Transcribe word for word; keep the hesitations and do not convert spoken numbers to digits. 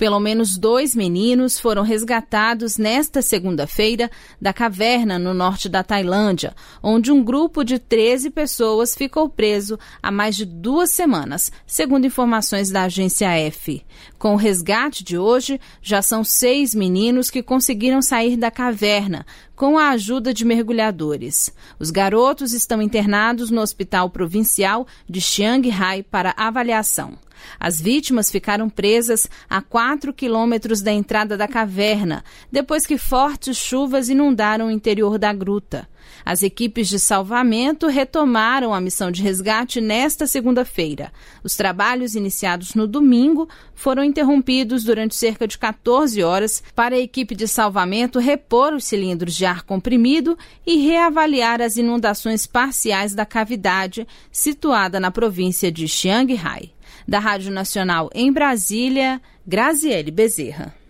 Pelo menos dois meninos foram resgatados nesta segunda-feira da caverna no norte da Tailândia, onde um grupo de treze pessoas ficou preso há mais de duas semanas, segundo informações da agência F. Com o resgate de hoje, já são seis meninos que conseguiram sair da caverna, com a ajuda de mergulhadores. Os garotos estão internados no Hospital Provincial de Chiang Rai para avaliação. As vítimas ficaram presas a quatro quilômetros da entrada da caverna, depois que fortes chuvas inundaram o interior da gruta. As equipes de salvamento retomaram a missão de resgate nesta segunda-feira. Os trabalhos iniciados no domingo foram interrompidos durante cerca de quatorze horas para a equipe de salvamento repor os cilindros de ar comprimido e reavaliar as inundações parciais da cavidade situada na província de Chiang Rai. Da Rádio Nacional em Brasília, Graziele Bezerra.